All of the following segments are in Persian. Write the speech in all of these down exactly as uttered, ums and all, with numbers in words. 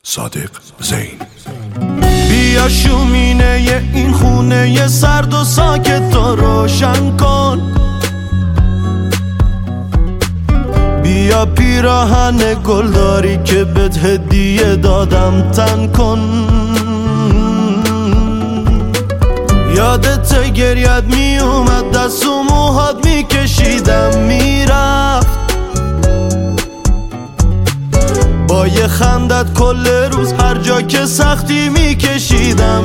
صادق زین. بیا شومینه این خونه سرد و ساکت تو روشن کن، بیا پیراهن گلداری که بهت هدیه دادم تن کن. یادت گریت می اومد دست و موهات می کشیدم میرفت، با یه خندت کل روز هر جا که سختی می کشیدم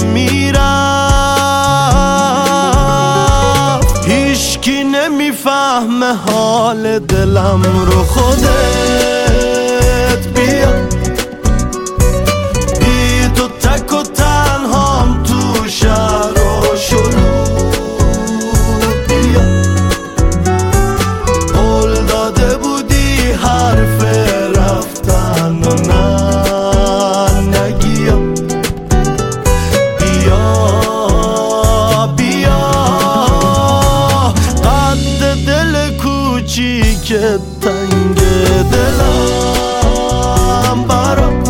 میرفت. هیچکی نمیفهمه حال دلم رو، خودت بیا بی تو تک و تنهام تو شهر و شلوغ. بیا قول داده بودی حرف رفتن و نه نگیا. بیا بیا قد دل کوچیک تنگ دلم برات،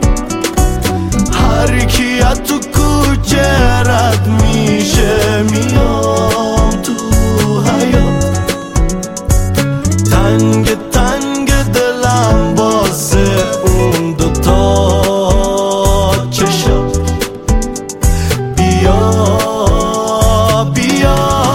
هر کی از تو کوچه رد میشه میام تو حیات. تنگ تنگ دلم واسه اون دوتا چشم. بیا بیا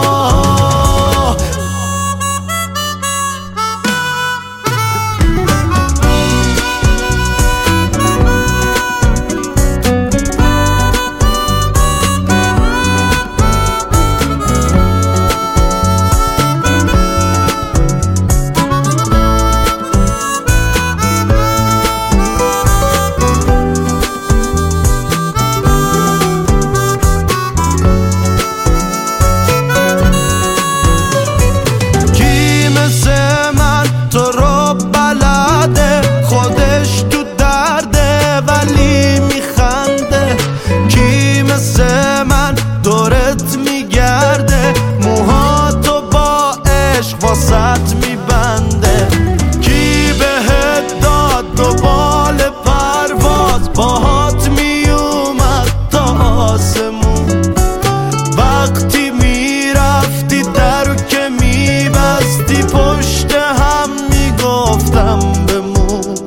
واسط میبنده. کی بهت داد دو بال پرواز باهات میومد تا آسمون، وقتی میرفتی درو که میبستی پشت هم میگفتم بمون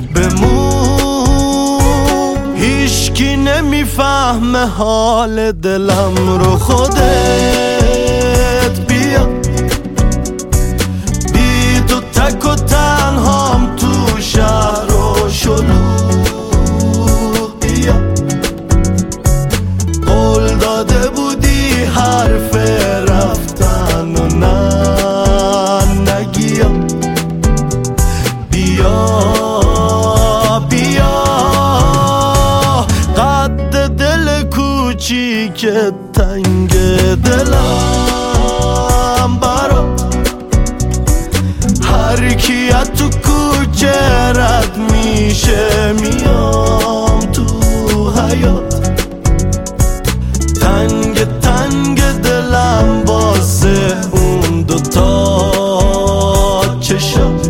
بمون. هیچکی نمیفهمه حال دلم رو، خودت بیا تک و تنهام تو شهر و شلوغ. بیا قول داده بودی حرف رفتن و نه نگیا. بیا بیا قد دل کوچیک تنگ دلم برات، هر کی از تو کوچه رد میشه میام تو حیات. تنگ تنگ دلم واسه اون دوتا چشم.